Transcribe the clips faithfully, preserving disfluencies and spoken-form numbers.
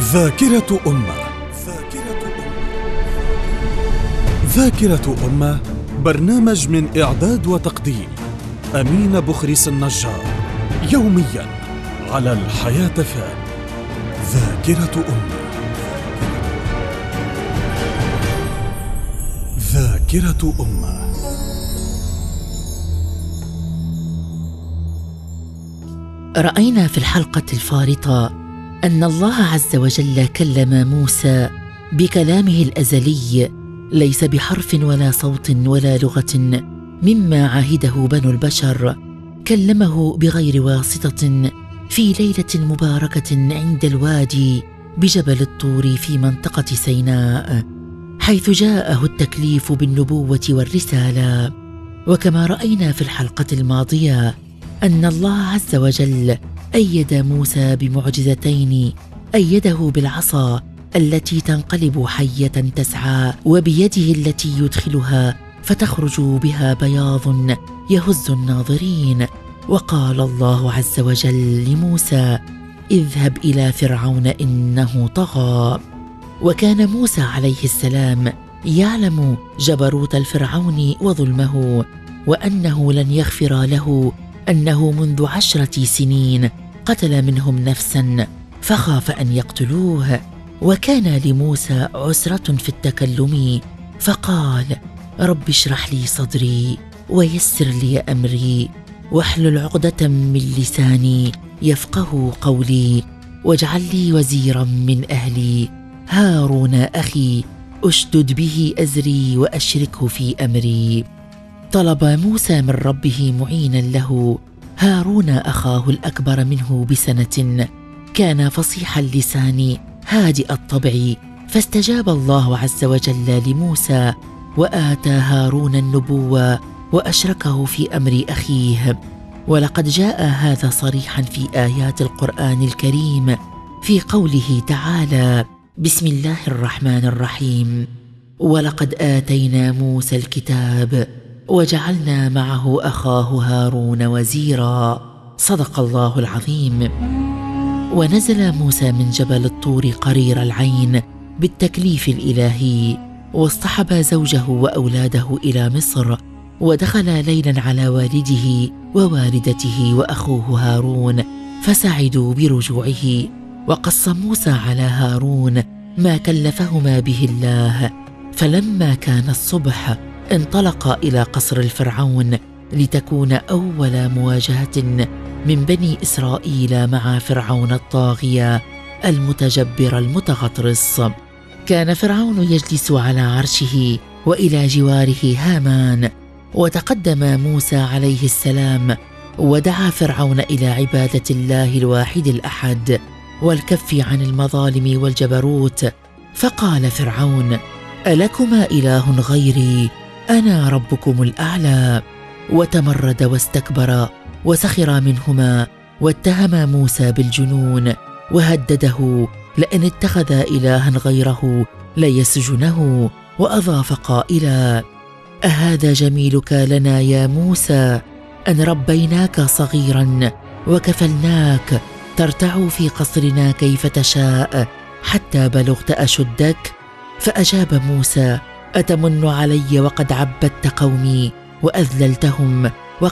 ذاكرة أمة. ذاكرة أمة. ذاكرة أمة برنامج من إعداد وتقديم أمين بخريس النجار، يوميا على الحياة فان. ذاكرة أمة. ذاكرة أمة. رأينا في الحلقة الفارطة أن الله عز وجل كلم موسى بكلامه الأزلي، ليس بحرف ولا صوت ولا لغة مما عهده بنو البشر. كلمه بغير واسطة في ليلة مباركة عند الوادي بجبل الطور في منطقة سيناء، حيث جاءه التكليف بالنبوة والرسالة. وكما رأينا في الحلقة الماضية أن الله عز وجل أيد موسى بمعجزتين، أيده بالعصا التي تنقلب حية تسعى، وبيده التي يدخلها فتخرج بها بياض يهز الناظرين. وقال الله عز وجل لموسى: اذهب إلى فرعون إنه طغى. وكان موسى عليه السلام يعلم جبروت الفرعون وظلمه، وأنه لن يغفر له أنه منذ عشرة سنين قتل منهم نفسا فخاف أن يقتلوه. وكان لموسى عسرة في التكلم، فقال: رب اشرح لي صدري ويسر لي أمري واحلل عقدة من لساني يفقه قولي واجعل لي وزيرا من أهلي هارون أخي أشدد به أزري وأشركه في أمري. طلب موسى من ربه معينا له هارون أخاه الأكبر منه بسنة، كان فصيح اللسان هادئ الطبع، فاستجاب الله عز وجل لموسى وآتى هارون النبوة وأشركه في أمر أخيه. ولقد جاء هذا صريحا في آيات القرآن الكريم في قوله تعالى: بسم الله الرحمن الرحيم، ولقد آتينا موسى الكتاب وجعلنا معه أخاه هارون وزيرا. صدق الله العظيم. ونزل موسى من جبل الطور قرير العين بالتكليف الإلهي، واصطحب زوجه وأولاده إلى مصر، ودخل ليلا على والده ووالدته وأخوه هارون، فسعدوا برجوعه. وقص موسى على هارون ما كلفهما به الله. فلما كان الصبح انطلقا إلى قصر الفرعون لتكون أول مواجهة من بني إسرائيل مع فرعون الطاغية المتجبر المتغطرس. كان فرعون يجلس على عرشه وإلى جواره هامان. وتقدم موسى عليه السلام ودعا فرعون إلى عبادة الله الواحد الأحد والكف عن المظالم والجبروت. فقال فرعون: ألكما إله غيري؟ أنا ربكم الأعلى. وتمرد واستكبر وسخر منهما، واتهم موسى بالجنون، وهدده لئن اتخذ إلها غيره ليسجنه. وأضاف قائلا: أهذا جميلك لنا يا موسى، أن ربيناك صغيرا وكفلناك ترتع في قصرنا كيف تشاء حتى بلغت أشدك. فأجاب موسى: أتمن علي وقد عبدت قومي وأذللتهم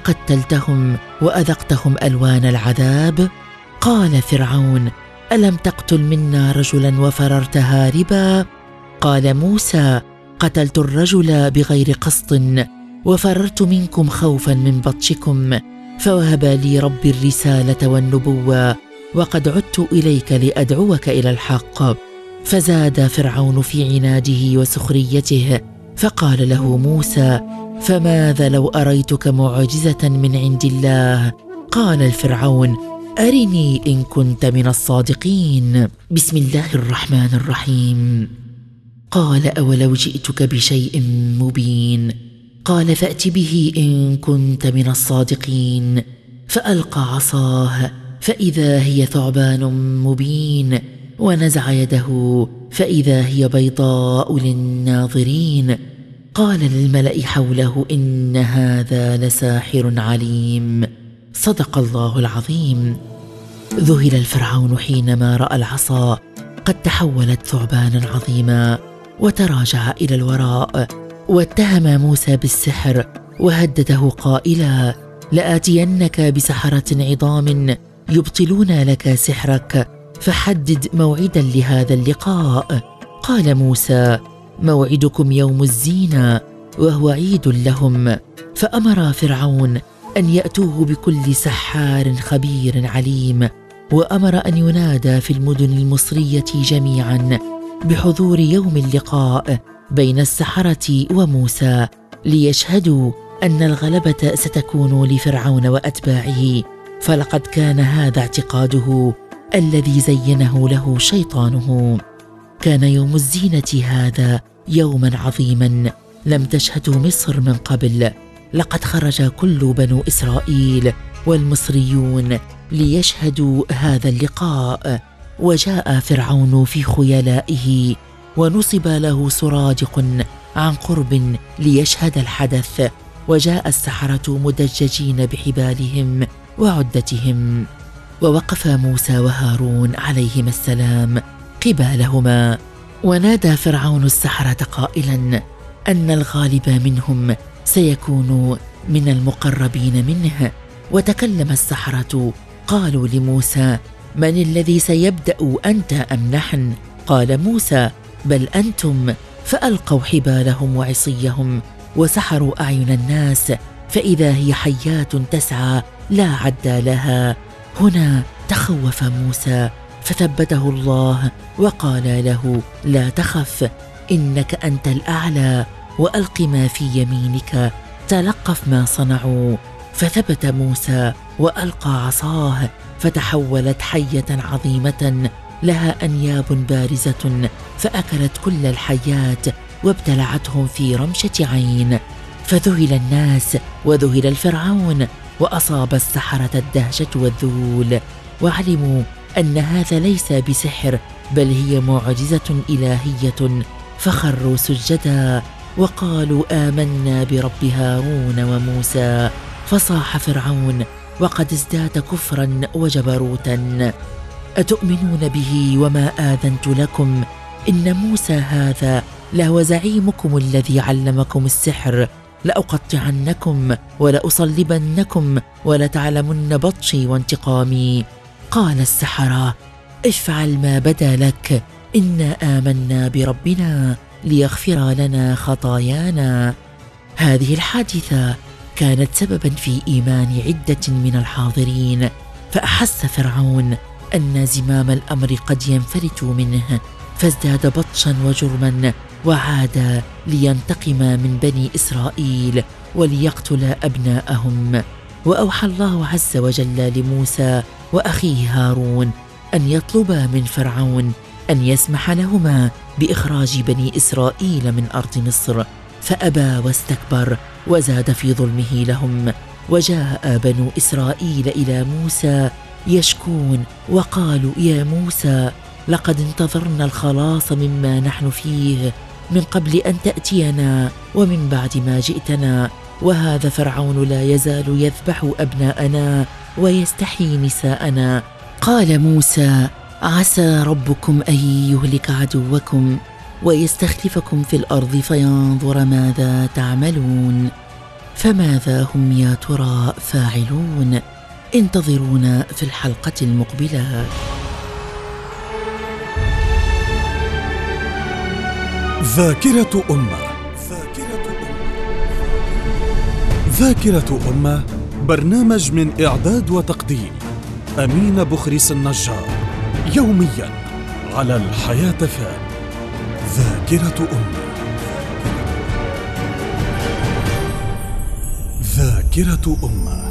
وقتلتهم وأذقتهم ألوان العذاب؟ قال فرعون: ألم تقتل منا رجلا وفررت هاربا؟ قال موسى: قتلت الرجل بغير قصد وفررت منكم خوفا من بطشكم، فوهب لي ربي الرسالة والنبوة، وقد عدت إليك لأدعوك إلى الحق. فزاد فرعون في عناده وسخريته، فقال له موسى: فماذا لو أريتك معجزة من عند الله؟ قال الفرعون: أرني إن كنت من الصادقين. بسم الله الرحمن الرحيم. قال: أولو جئتك بشيء مبين؟ قال: فأت به إن كنت من الصادقين. فألقى عصاه فإذا هي ثعبان مبين، ونزع يده فإذا هي بيضاء للناظرين. قال للملأ حوله: إن هذا لساحر عليم. صدق الله العظيم. ذهل الفرعون حينما رأى العصا لقد تحولت ثعبانا عظيما، وتراجع إلى الوراء واتهم موسى بالسحر وهدده قائلا: لآتينك بسحرة عظام يبطلون لك سحرك، فحدد موعدا لهذا اللقاء. قال موسى: موعدكم يوم الزينة، وهو عيد لهم. فأمر فرعون أن يأتوه بكل سحار خبير عليم، وأمر أن ينادى في المدن المصرية جميعا بحضور يوم اللقاء بين السحرة وموسى، ليشهدوا أن الغلبة ستكون لفرعون وأتباعه، فلقد كان هذا اعتقاده الذي زينه له شيطانه. كان يوم الزينة هذا يوما عظيما لم تشهده مصر من قبل. لقد خرج كل بنو إسرائيل والمصريون ليشهدوا هذا اللقاء، وجاء فرعون في خيلائه ونصب له سرادق عن قرب ليشهد الحدث، وجاء السحرة مدججين بحبالهم وعدتهم، ووقف موسى وهارون عليهما السلام قبالهما، ونادى فرعون السحرة قائلا أن الغالب منهم سيكون من المقربين منه. وتكلم السحرة قالوا لموسى: من الذي سيبدأ، أنت أم نحن؟ قال موسى: بل أنتم. فألقوا حبالهم وعصيهم وسحروا أعين الناس، فإذا هي حيات تسعى لا عد لها. هنا تخوف موسى فثبته الله وقال له: لا تخف، إنك أنت الأعلى، وألق ما في يمينك تلقف ما صنعوا. فثبت موسى وألقى عصاه، فتحولت حية عظيمة لها أنياب بارزة، فأكلت كل الحيات وابتلعتهم في رمشة عين. فذهل الناس وذهل الفرعون، وأصاب السحرة الدهشة والذهول، وعلموا أن هذا ليس بسحر بل هي معجزة إلهية، فخروا سجدا وقالوا: آمنا برب هارون وموسى. فصاح فرعون وقد ازداد كفرا وجبروتا: أتؤمنون به وما آذنت لكم؟ إن موسى هذا لهو زعيمكم الذي علمكم السحر، لأقطعنكم ولأصلبنكم ولتعلمن بطشي وانتقامي. قال السحرة: افعل ما بدا لك، إنا آمنا بربنا ليغفر لنا خطايانا. هذه الحادثة كانت سببا في إيمان عدة من الحاضرين، فأحس فرعون أن زمام الأمر قد ينفلت منه، فازداد بطشا وجرما، وعاد لينتقم من بني إسرائيل وليقتل أبناءهم. وأوحى الله عز وجل لموسى وأخيه هارون أن يطلبا من فرعون أن يسمح لهما بإخراج بني إسرائيل من أرض مصر، فأبى واستكبر وزاد في ظلمه لهم. وجاء بنو إسرائيل إلى موسى يشكون وقالوا: يا موسى، لقد انتظرنا الخلاص مما نحن فيه من قبل أن تأتينا ومن بعد ما جئتنا، وهذا فرعون لا يزال يذبح أبناءنا ويستحيي نساءنا. قال موسى: عسى ربكم أن يهلك عدوكم ويستخلفكم في الأرض فينظر ماذا تعملون. فماذا هم يا ترى فاعلون؟ انتظرونا في الحلقة المقبلة. ذاكرة أمة. ذاكرة أمة برنامج من إعداد وتقديم أمين بخريس النجار، يوميا على الحياة فان. ذاكرة أمة. ذاكرة أمة.